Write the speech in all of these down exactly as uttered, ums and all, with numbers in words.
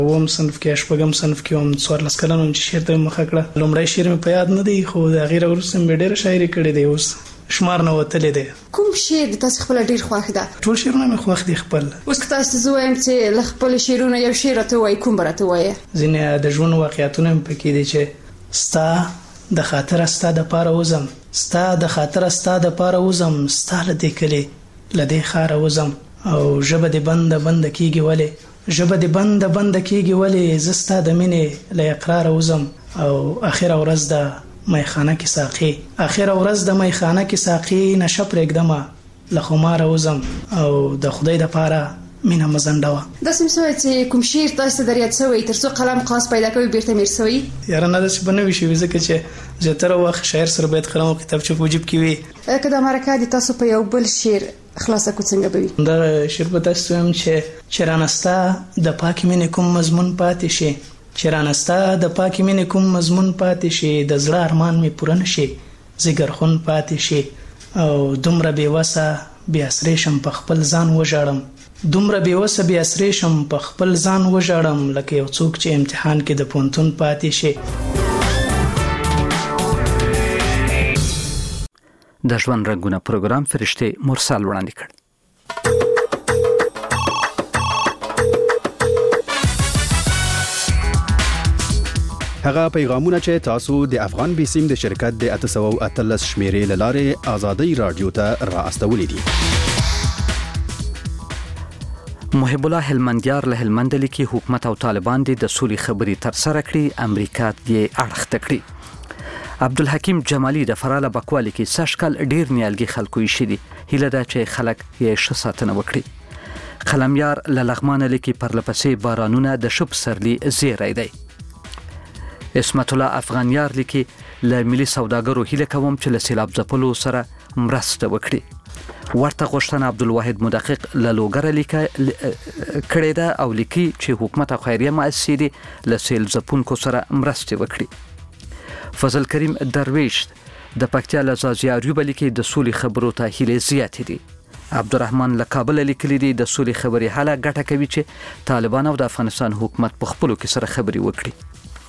اوم صنف کې شپږم صنف کې هم څوارلس کلن چې شعر ته مخه کړه. لومړی شعر مې په یاد نه دی خو د هغې راوروسته مې ډېره شاعري کړې دی، اوس شمار نه وتلی دی. کوم شعر د تاسو خپله ډېر خوښ ده؟ ټول شعرونه مې خوښ دي خپل. اوس که تاسو ته زه وایم چې له خپلو شعرونو یو شعر راته ووایي، کوم به راته ووایه؟ ځینې د ژوند واقعیتونه مې پکې دي چې ستا د خاطره ستا دپاره وځم، ستا د خاطره ستا دپاره وځم، ستا له دې کلي له دې ښاره وځم، او ژبه دې بنده بنده کېږي ولې، ژبه دې بنده بنده کېږي ولې، زه ستا د مینې له اقراره وځم، او اخره ورځ د میخانه کې ساقي، اخره ورځ د میخانه کې ساقي، نشه پرېږدمه له خماره وځم، او د خدای دپاره مینه مه ځنډوه. داسې مې شوی چې کوم شعر تاسو ته در یاد شوی تر څو قلم قاس پیدا کوي بیرته میر شوی؟ یاره نه، داسې به نه وي شوي، ځکه چې زیاتره وخت شاعر سره باید قلم او کتابچه په جیب کې وي. که دا مرکه دې تاسو په یو بل شعر خلاصه کو څنګه به وي؟ دغه شعر به تاسو وایم چې چې رانه ستا د پاکې مینې کوم مضمون پاتې شي، چې رانه ستا د پاکې مینې کوم مضمون پاتې شي، د زړه ارمان مې پوره نه شي، ځیګرخون پاتې شي، او دومره بېوسه بې اسرې شم په خپل ځان وژاړم، دومره بېوسه بې اسرې شم په خپل ځان وژاړم، لکه یو څوک چې امتحان کې د پوهنتون پاتې شي. د ژوند رنګونه پروګرام فرشتې مرسل وړاندې کړ. هغه پیغامونه چې تاسو د افغان بیسیم د شرکت د اته سوه او اتلس شمیرې له لارې آزادۍ رادیو ته را استولی دي. محب الله هلمندیار له هلمند لیکي حکومت او طالبان د سولې خبرې تر سره کړي، امریکا یې اړخته کړي. عبدالحکیم جمالی د فراله بکوالی کې سشکل ډیر نیالګي خلکو یې شدي، هیله ده چې خلک یې ښه ساتنه وکړي. قلمیار له لغمانه لیکي پرلپسې بارانونه د شب سرلی زیری دی. اسمت الله افغانیار لیکي له ملي سوداګرو هیله کوم چې له سیلاب ځپلو سره مرسته وکړي. ورته غوښتنه عبدالواحد مدقق له لوګره لیکه کړې ده او لیکي چې حکومت او خیریه مؤسسې دې له سیل ځپونکو سره مرستې وکړي. فضل کریم درویش د پکتیا له ځاځي ایوب لیکي د سولې خبرو ته هیلې زیاتې دي. عبدالرحمن له کابل لیکلي دي د سولې خبرې هله ګټه کوي چې طالبان او د افغانستان حکومت په خپلو کې سره خبرې وکړي.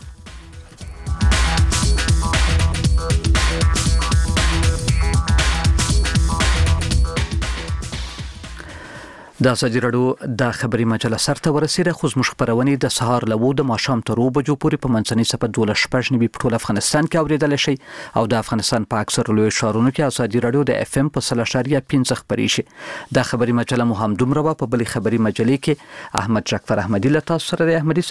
د ازادي راډیو د خبري مجله سرته ورسیده، خو زموږ خبرونه د سهار له وو د ماښام تر اوه بجو پورې په منځنۍ سپه دولس شپږ نیمې په ټول افغانستان کې اوریدل شي، او د افغانستان په اکثر لوی ښارونو کې ازادي راډیو د اف ام په سل اشاریه پنځه خبري شي. د خبري مجله مو هم دومره په بلې خبري مجلې کې احمد جعفر احمدی له تاسو سره د احمدی